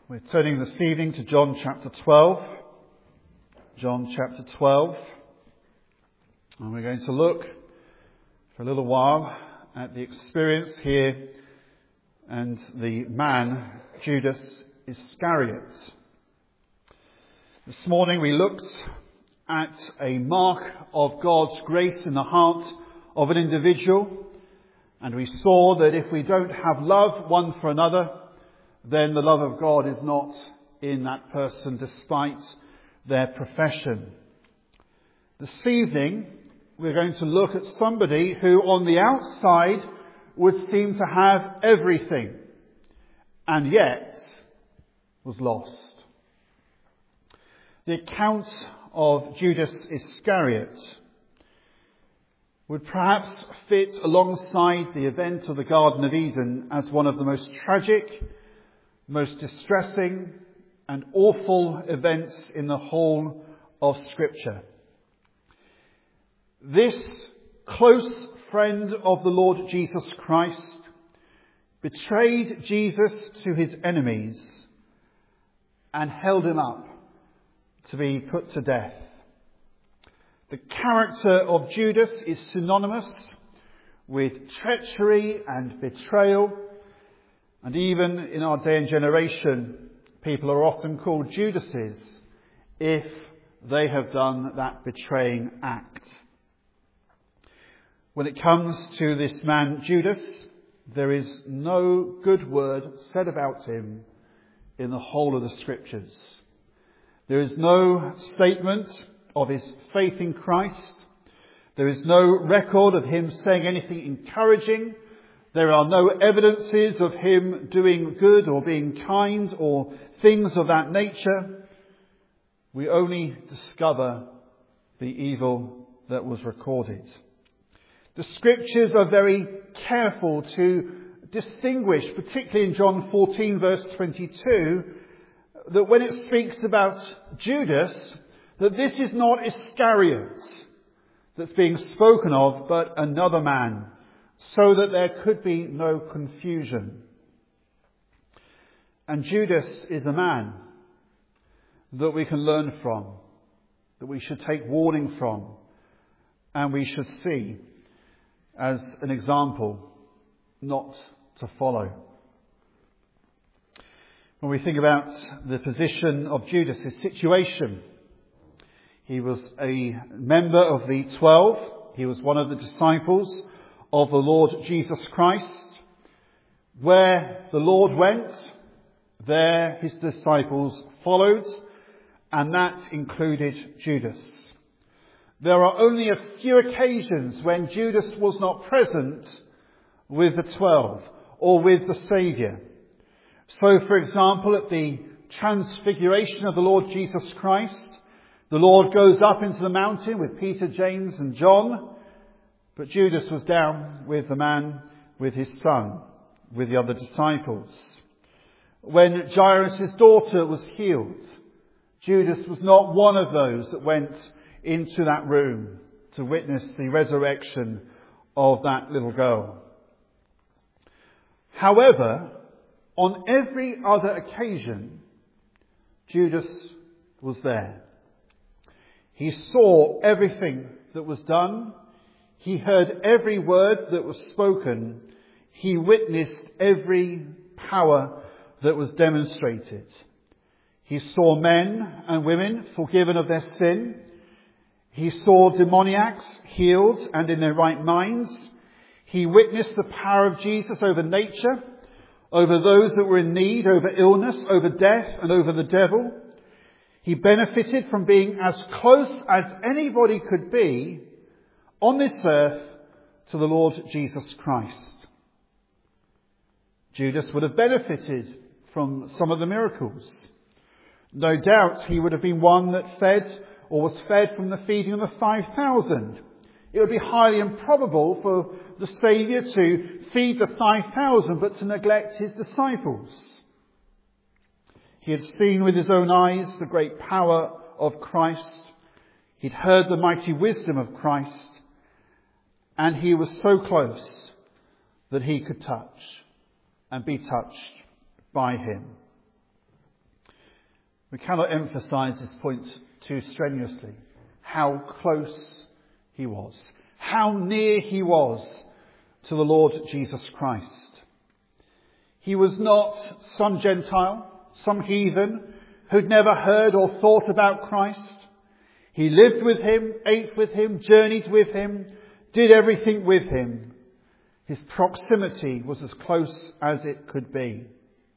We're turning this evening to John chapter 12. John chapter 12. And we're going to look for a little while at the experience here and the man, Judas Iscariot. This morning we looked at a mark of God's grace in the heart of an individual, and we saw that if we don't have love one for another, then the love of God is not in that person despite their profession. This evening we're going to look at somebody who on the outside would seem to have everything and yet was lost. The account of Judas Iscariot would perhaps fit alongside the event of the Garden of Eden as one of the most tragic, most distressing and awful events in the whole of Scripture. This close friend of the Lord Jesus Christ betrayed Jesus to his enemies and held him up to be put to death. The character of Judas is synonymous with treachery and betrayal, and even in our day and generation, people are often called Judases if they have done that betraying act. When it comes to this man Judas, there is no good word said about him in the whole of the Scriptures. There is no statement of his faith in Christ. There is no record of him saying anything encouraging. There are no evidences of him doing good or being kind or things of that nature. We only discover the evil that was recorded. The Scriptures are very careful to distinguish, particularly in John 14 verse 22, that when it speaks about Judas, that this is not Iscariot that's being spoken of, but another man, so that there could be no confusion. And Judas is a man that we can learn from, that we should take warning from, and we should see as an example not to follow. When we think about the position of Judas, his situation, he was a member of the 12. He was one of the disciples of the Lord Jesus Christ. Where the Lord went, there his disciples followed, and that included Judas. There are only a few occasions when Judas was not present with the 12 or with the Saviour. So, for example, at the transfiguration of the Lord Jesus Christ, the Lord goes up into the mountain with Peter, James and John, but Judas was down with the man with his son, with the other disciples. When Jairus' daughter was healed, Judas was not one of those that went into that room to witness the resurrection of that little girl. However, on every other occasion, Judas was there. He saw everything that was done. He heard every word that was spoken. He witnessed every power that was demonstrated. He saw men and women forgiven of their sin. He saw demoniacs healed and in their right minds. He witnessed the power of Jesus over nature, over those that were in need, over illness, over death and over the devil. He benefited from being as close as anybody could be on this earth to the Lord Jesus Christ. Judas would have benefited from some of the miracles. No doubt he would have been one that fed or was fed from the feeding of the 5,000. It would be highly improbable for the Saviour to feed the 5,000 but to neglect his disciples. He had seen with his own eyes the great power of Christ. He'd heard the mighty wisdom of Christ. And he was so close that he could touch and be touched by him. We cannot emphasize this point too strenuously. How close he was. How near he was to the Lord Jesus Christ. He was not some Gentile, some heathen who'd never heard or thought about Christ. He lived with him, ate with him, journeyed with him, did everything with him. His proximity was as close as it could be.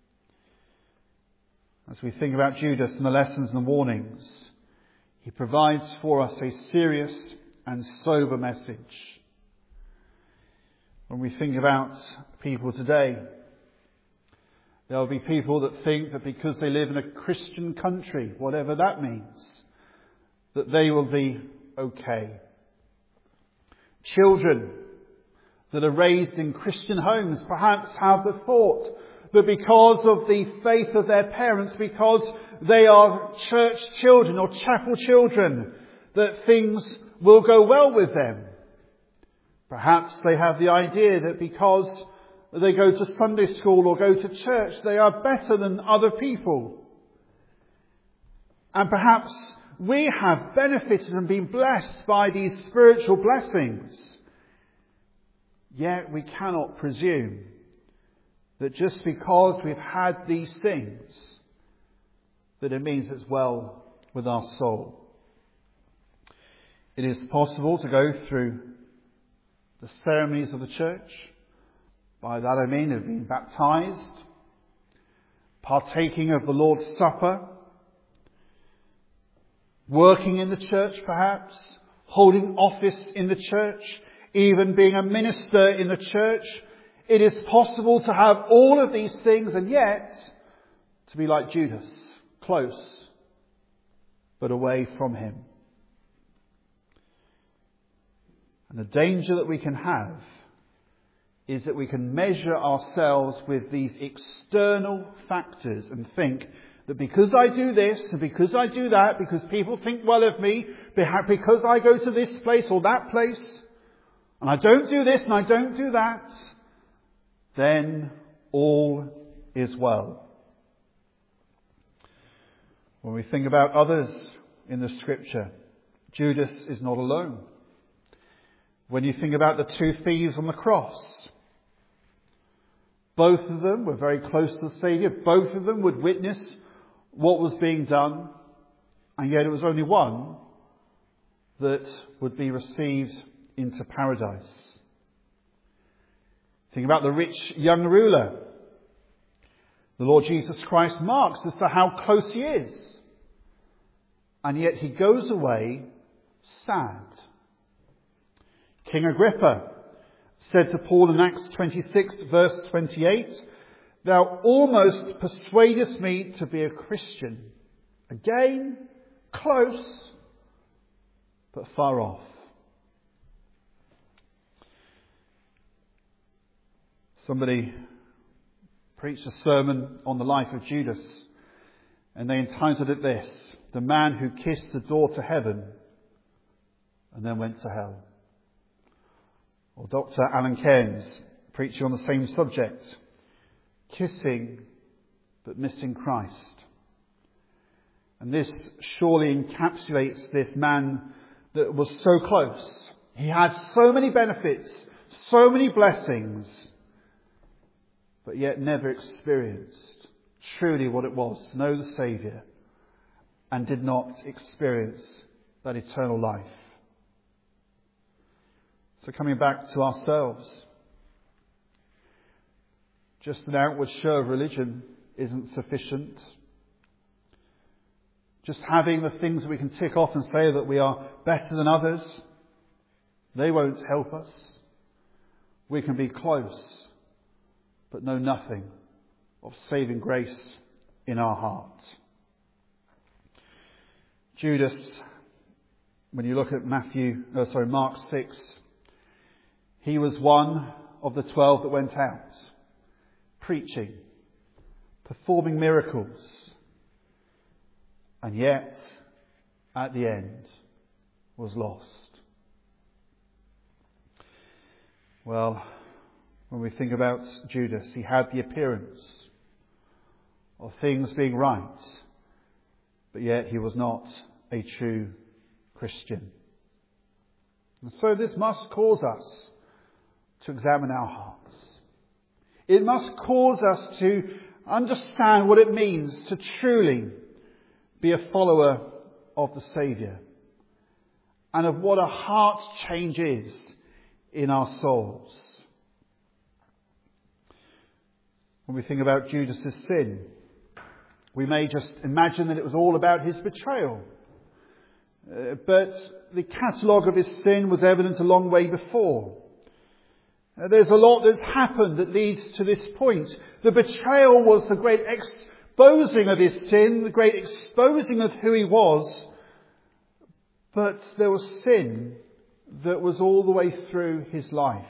As we think about Judas and the lessons and the warnings, he provides for us a serious and sober message. When we think about people today, there will be people that think that because they live in a Christian country, whatever that means, that they will be okay. Children that are raised in Christian homes perhaps have the thought that because of the faith of their parents, because they are church children or chapel children, that things will go well with them. Perhaps they have the idea that because they go to Sunday school or go to church, they are better than other people. And perhaps we have benefited and been blessed by these spiritual blessings. Yet we cannot presume that just because we've had these things, that it means it's well with our soul. It is possible to go through the ceremonies of the church. By that I mean of being baptized, partaking of the Lord's Supper, working in the church perhaps, holding office in the church, even being a minister in the church. It is possible to have all of these things and yet to be like Judas, close but away from him. And the danger that we can have is that we can measure ourselves with these external factors and think that because I do this and because I do that, because people think well of me, because I go to this place or that place, and I don't do this and I don't do that, then all is well. When we think about others in the Scripture, Judas is not alone. When you think about the two thieves on the cross, both of them were very close to the Saviour. Both of them would witness what was being done. And yet it was only one that would be received into paradise. Think about the rich young ruler. The Lord Jesus Christ marks as to how close he is. And yet he goes away sad. King Agrippa said to Paul in Acts 26 verse 28, "Thou almost persuadest me to be a Christian." Again, close, but far off. Somebody preached a sermon on the life of Judas, and they entitled it this: "The man who kissed the door to heaven and then went to hell." Or Dr. Alan Cairns, preaching on the same subject, "Kissing but missing Christ." And this surely encapsulates this man that was so close. He had so many benefits, so many blessings, but yet never experienced truly what it was to know the Saviour and did not experience that eternal life. So coming back to ourselves, just an outward show of religion isn't sufficient. Just having the things that we can tick off and say that we are better than others, they won't help us. We can be close, but know nothing of saving grace in our heart. Judas, when you look at Mark 6, he was one of the 12 that went out, preaching, performing miracles, and yet, at the end, was lost. Well, when we think about Judas, he had the appearance of things being right, but yet he was not a true Christian. And so this must cause us to examine our hearts. It must cause us to understand what it means to truly be a follower of the Saviour, and of what a heart change is in our souls. When we think about Judas' sin, we may just imagine that it was all about his betrayal. But the catalogue of his sin was evident a long way before. There's a lot that's happened that leads to this point. The betrayal was the great exposing of his sin, the great exposing of who he was. But there was sin that was all the way through his life.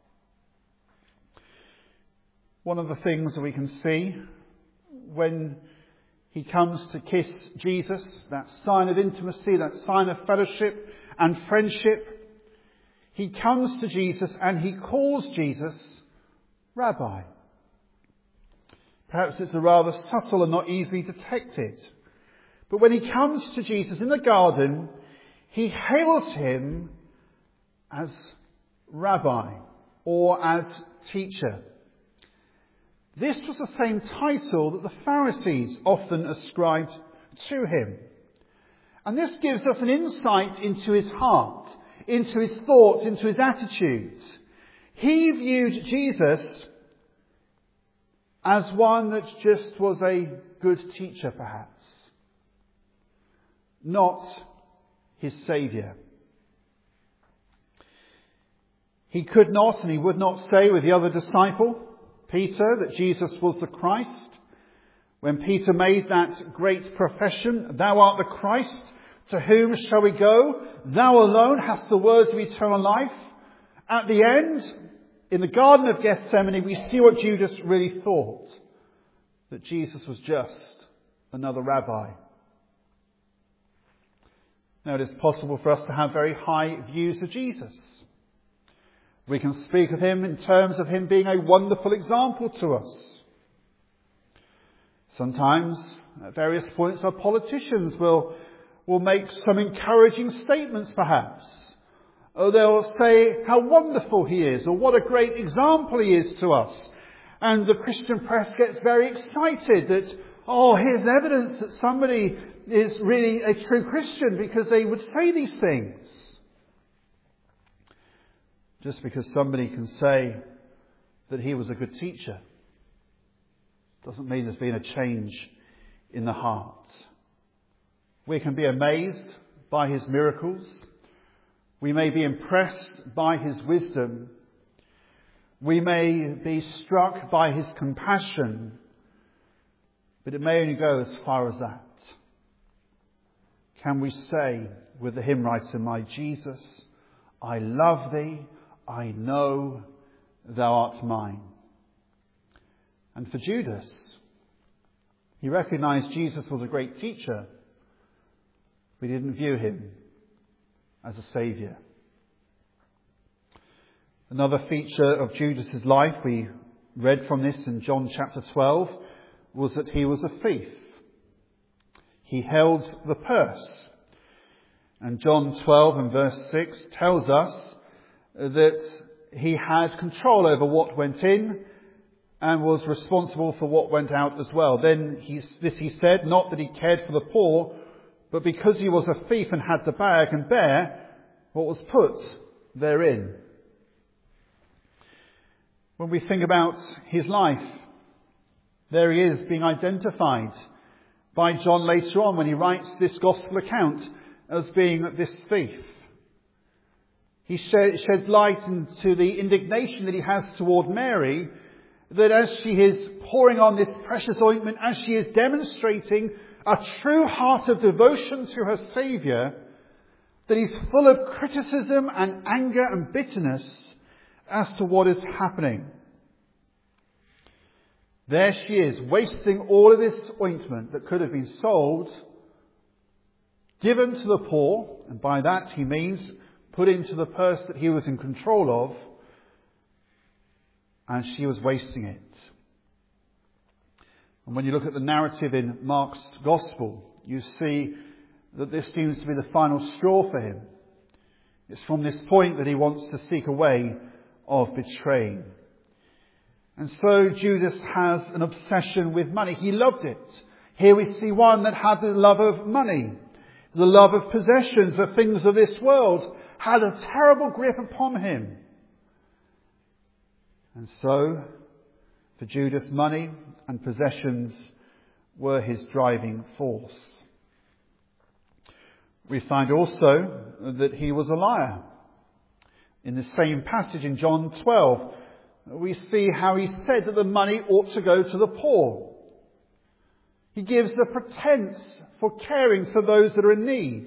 One of the things that we can see when he comes to kiss Jesus, that sign of intimacy, that sign of fellowship and friendship, he comes to Jesus and he calls Jesus Rabbi. Perhaps it's a rather subtle and not easily detected. But when he comes to Jesus in the garden, he hails him as Rabbi or as teacher. This was the same title that the Pharisees often ascribed to him. And this gives us an insight into his heart, into his thoughts, into his attitudes. He viewed Jesus as one that just was a good teacher, perhaps, not his Saviour. He could not and he would not say with the other disciple, Peter, that Jesus was the Christ. When Peter made that great profession, "Thou art the Christ, to whom shall we go? Thou alone hast the words of eternal life." At the end, in the Garden of Gethsemane, we see what Judas really thought, that Jesus was just another rabbi. Now, it is possible for us to have very high views of Jesus. We can speak of him in terms of him being a wonderful example to us. Sometimes, at various points, our politicians will make some encouraging statements, perhaps. Or they'll say how wonderful he is, or what a great example he is to us. And the Christian press gets very excited that, here's evidence that somebody is really a true Christian, because they would say these things. Just because somebody can say that he was a good teacher doesn't mean there's been a change in the heart. We can be amazed by his miracles. We may be impressed by his wisdom. We may be struck by his compassion. But it may only go as far as that. Can we say with the hymn writer, "My Jesus, I love thee, I know thou art mine"? And for Judas, he recognized Jesus was a great teacher, but he didn't view him as a saviour. Another feature of Judas's life, we read from this in John chapter 12, was that he was a thief. He held the purse. And John 12 and verse 6 tells us that he had control over what went in and was responsible for what went out as well. Then he said, not that he cared for the poor, but because he was a thief and had the bag and bear what was put therein. When we think about his life, there he is being identified by John later on when he writes this gospel account as being this thief. He sheds light into the indignation that he has toward Mary, that as she is pouring on this precious ointment, as she is demonstrating a true heart of devotion to her Saviour, that he's full of criticism and anger and bitterness as to what is happening. There she is, wasting all of this ointment that could have been sold, given to the poor, and by that he means put into the purse that he was in control of, and she was wasting it. And when you look at the narrative in Mark's Gospel, you see that this seems to be the final straw for him. It's from this point that he wants to seek a way of betraying. And so Judas has an obsession with money. He loved it. Here we see one that had the love of money, the love of possessions, the things of this world, had a terrible grip upon him. And so, for Judas, money and possessions were his driving force. We find also that he was a liar. In the same passage in John 12, we see how he said that the money ought to go to the poor. He gives a pretense for caring for those that are in need.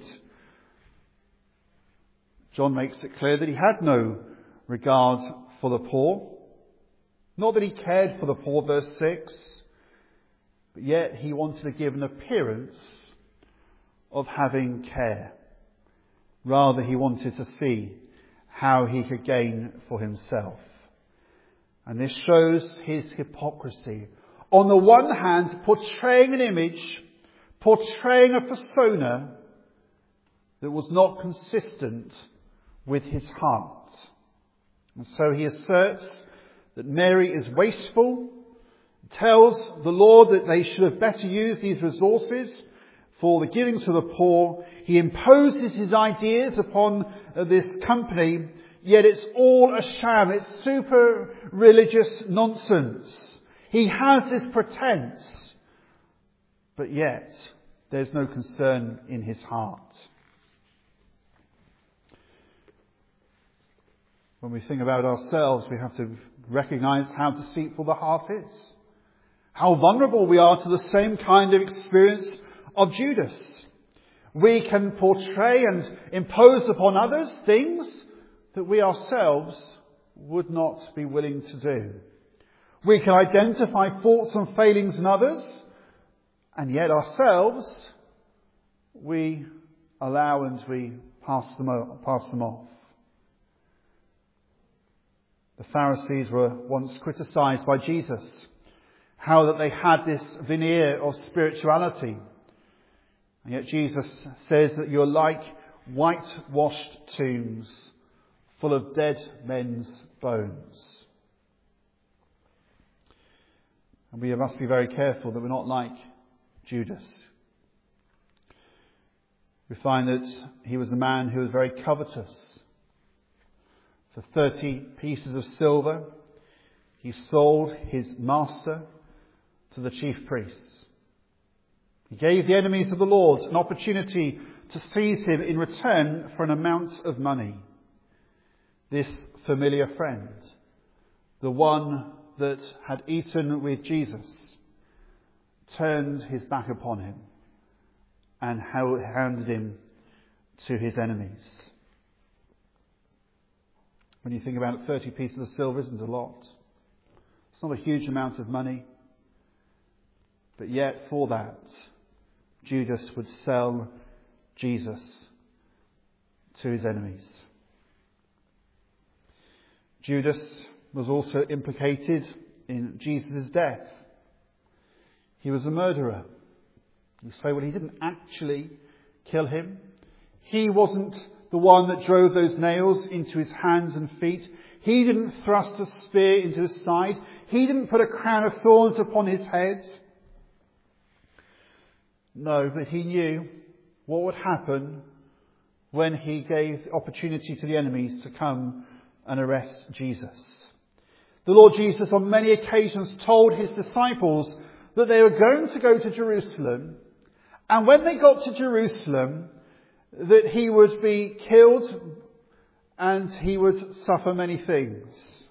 John makes it clear that he had no regard for the poor. Not that he cared for the poor, verse 6, but yet he wanted to give an appearance of having care. Rather, he wanted to see how he could gain for himself. And this shows his hypocrisy. On the one hand, portraying an image, portraying a persona that was not consistent with his heart. And so he asserts that Mary is wasteful, tells the Lord that they should have better used these resources for the giving to the poor. He imposes his ideas upon this company, yet it's all a sham. It's super religious nonsense. He has this pretense, but yet there's no concern in his heart. When we think about ourselves, we have to recognize how deceitful the heart is. How vulnerable we are to the same kind of experience of Judas. We can portray and impose upon others things that we ourselves would not be willing to do. We can identify faults and failings in others, and yet ourselves we allow and we pass them off. The Pharisees were once criticized by Jesus, how that they had this veneer of spirituality. And yet Jesus says that you're like whitewashed tombs full of dead men's bones. And we must be very careful that we're not like Judas. We find that he was a man who was very covetous. For 30 pieces of silver, he sold his master to the chief priests. He gave the enemies of the Lord an opportunity to seize him in return for an amount of money. This familiar friend, the one that had eaten with Jesus, turned his back upon him and handed him to his enemies. When you think about it, 30 pieces of silver isn't a lot. It's not a huge amount of money. But yet for that, Judas would sell Jesus to his enemies. Judas was also implicated in Jesus' death. He was a murderer. You say, well, he didn't actually kill him. He wasn't the one that drove those nails into his hands and feet. He didn't thrust a spear into his side. He didn't put a crown of thorns upon his head. No, but he knew what would happen when he gave opportunity to the enemies to come and arrest Jesus. The Lord Jesus on many occasions told his disciples that they were going to go to Jerusalem, and when they got to Jerusalem, that he would be killed and he would suffer many things.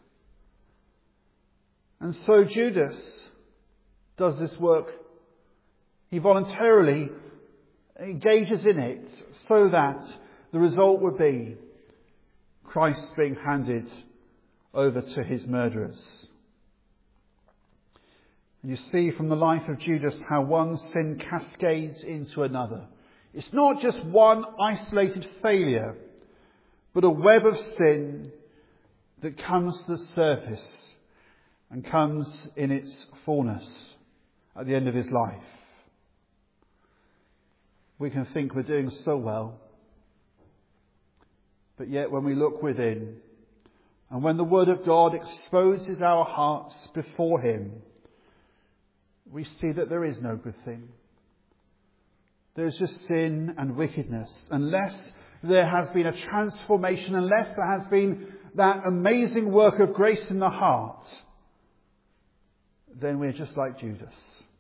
And so Judas does this work. He voluntarily engages in it so that the result would be Christ being handed over to his murderers. And you see from the life of Judas how one sin cascades into another. It's not just one isolated failure, but a web of sin that comes to the surface and comes in its fullness at the end of his life. We can think we're doing so well, but yet when we look within, and when the Word of God exposes our hearts before him, we see that there is no good thing. There's just sin and wickedness. Unless there has been a transformation, unless there has been that amazing work of grace in the heart, then we're just like Judas.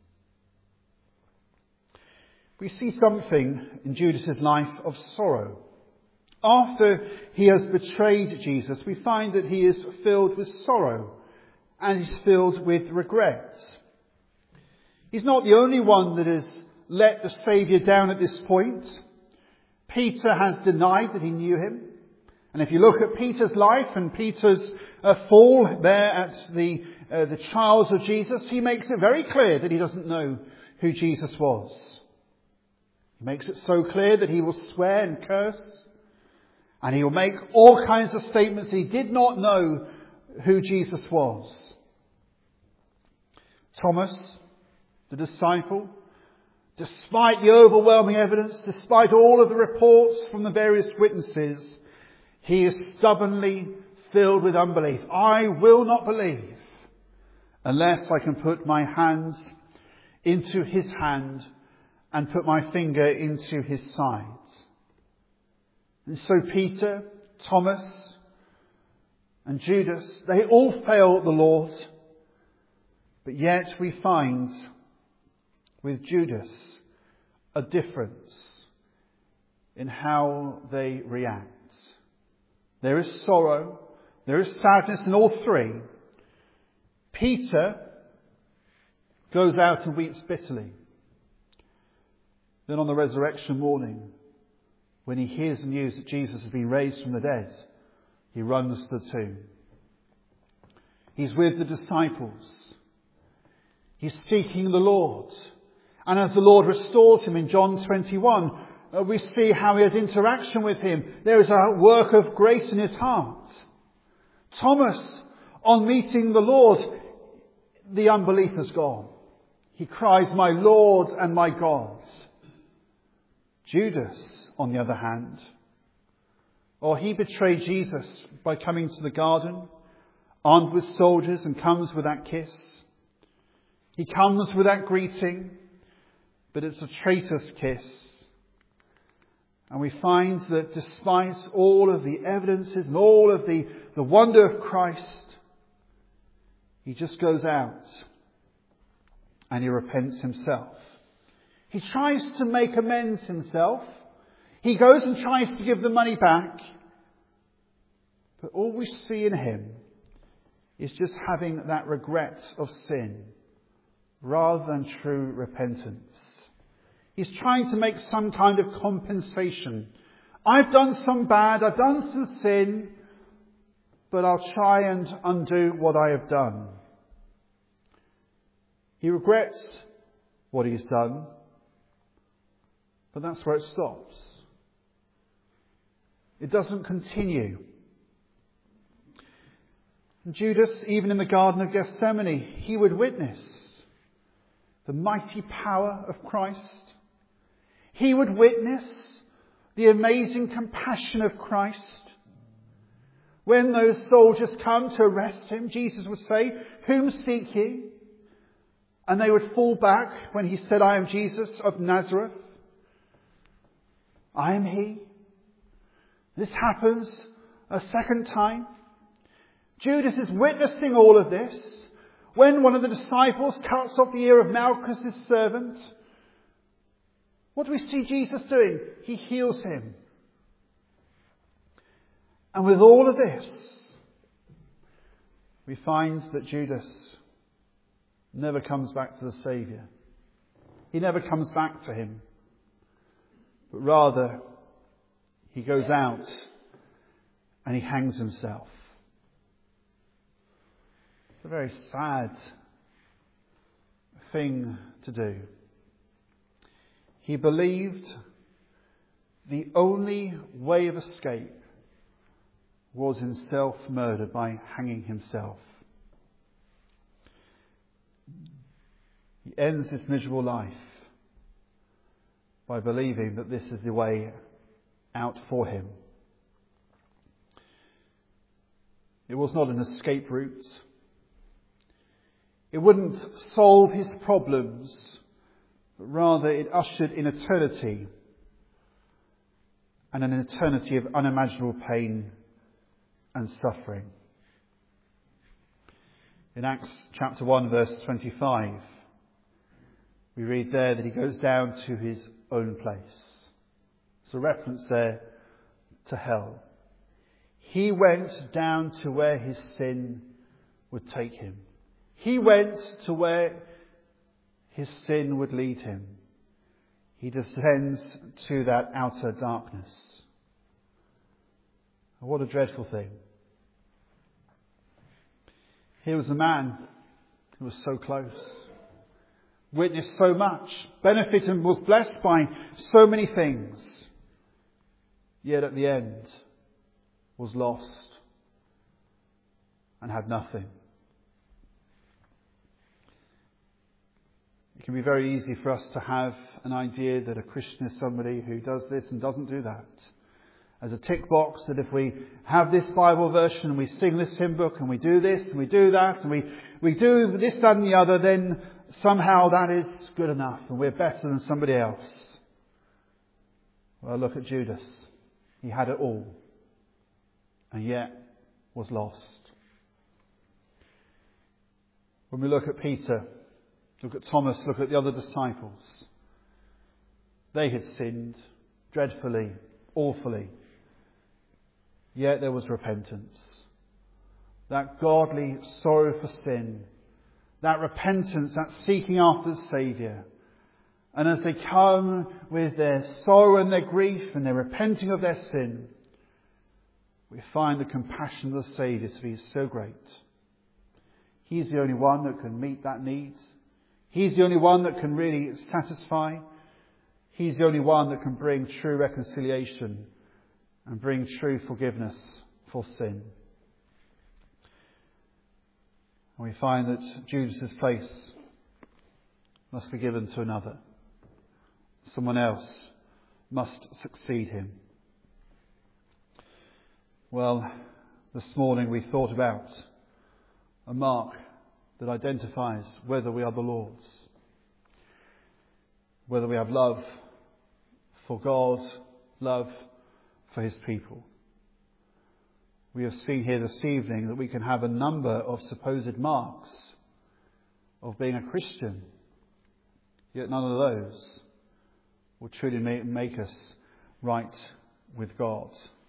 We see something in Judas's life of sorrow. After he has betrayed Jesus, we find that he is filled with sorrow and he's filled with regret. He's not the only one that has let the Saviour down at this point. Peter has denied that he knew him. And if you look at Peter's life and Peter's fall there at the trials of Jesus, he makes it very clear that he doesn't know who Jesus was. He makes it so clear that he will swear and curse. And he will make all kinds of statements that he did not know who Jesus was. Thomas, the disciple, despite the overwhelming evidence, despite all of the reports from the various witnesses, he is stubbornly filled with unbelief. I will not believe unless I can put my hands into his hand and put my finger into his side. And so Peter, Thomas, and Judas, they all fail the Lord. But yet we find with Judas a difference in how they react. There is sorrow, there is sadness in all three. Peter goes out and weeps bitterly. Then on the resurrection morning, when he hears the news that Jesus has been raised from the dead, he runs to the tomb. He's with the disciples. He's seeking the Lord. And as the Lord restores him in John 21, we see how he has interaction with him. There is a work of grace in his heart. Thomas, on meeting the Lord, the unbelief has gone. He cries, "My Lord and my God." Judas, on the other hand, he betrayed Jesus by coming to the garden, armed with soldiers, and comes with that kiss. He comes with that greeting, but it's a traitor's kiss. And we find that despite all of the evidences and all of the wonder of Christ, he just goes out and he repents himself. He tries to make amends himself. He goes and tries to give the money back. But all we see in him is just having that regret of sin rather than true repentance. He's trying to make some kind of compensation. I've done some bad, I've done some sin, but I'll try and undo what I have done. He regrets what he's done, but that's where it stops. It doesn't continue. Judas, even in the Garden of Gethsemane, he would witness the mighty power of Christ. He would witness the amazing compassion of Christ. When those soldiers come to arrest him, Jesus would say, "Whom seek ye?" And they would fall back when he said, "I am Jesus of Nazareth. I am he." This happens a second time. Judas is witnessing all of this. When one of the disciples cuts off the ear of Malchus' servant, what do we see Jesus doing? He heals him. And with all of this, we find that Judas never comes back to the Saviour. He never comes back to him. But rather, he goes out and he hangs himself. It's a very sad thing to do. He believed the only way of escape was in self-murder by hanging himself. He He ends his miserable life by believing that this is the way out for him. It was not an escape route. It wouldn't solve his problems, but rather it ushered in eternity, and an eternity of unimaginable pain and suffering. In Acts chapter 1 verse 25, we read there that he goes down to his own place. It's a reference there to hell. He went down to where his sin would take him. He went to where his sin would lead him. He descends to that outer darkness. What a dreadful thing. Here was a man who was so close, witnessed so much, benefited and was blessed by so many things, yet at the end was lost and had nothing. It can be very easy for us to have an idea that a Christian is somebody who does this and doesn't do that. As a tick box, that if we have this Bible version and we sing this hymn book and we do this and we do that and we do this, that and the other, then somehow that is good enough and we're better than somebody else. Well, look at Judas. He had it all and yet was lost. When we look at Peter, look at Thomas, look at the other disciples, they had sinned dreadfully, awfully. Yet there was repentance. That godly sorrow for sin. That repentance, that seeking after the Saviour. And as they come with their sorrow and their grief and their repenting of their sin, we find the compassion of the Saviour to be so great. He's the only one that can meet that need. He's the only one that can really satisfy. He's the only one that can bring true reconciliation and bring true forgiveness for sin. And we find that Judas' place must be given to another. Someone else must succeed him. Well, this morning we thought about a mark that identifies whether we are the Lord's. Whether we have love for God, love for his people. We have seen here this evening that we can have a number of supposed marks of being a Christian, yet none of those will truly make us right with God.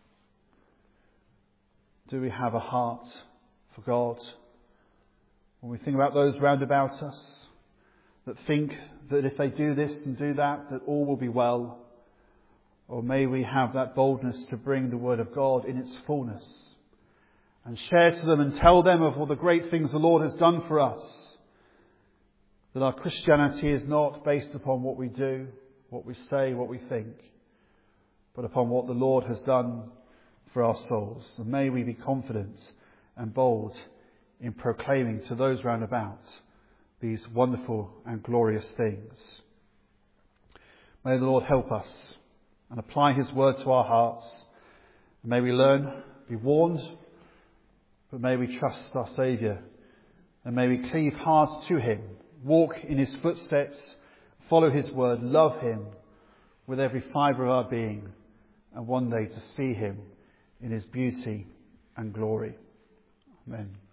Do we have a heart for God? When we think about those round about us that think that if they do this and do that, that all will be well. Or may we have that boldness to bring the word of God in its fullness and share to them and tell them of all the great things the Lord has done for us. That our Christianity is not based upon what we do, what we say, what we think, but upon what the Lord has done for our souls. And may we be confident and bold in proclaiming to those round about these wonderful and glorious things. May the Lord help us and apply his word to our hearts. May we learn, be warned, but may we trust our Saviour, and may we cleave hard to him, walk in his footsteps, follow his word, love him with every fibre of our being, and one day to see him in his beauty and glory. Amen.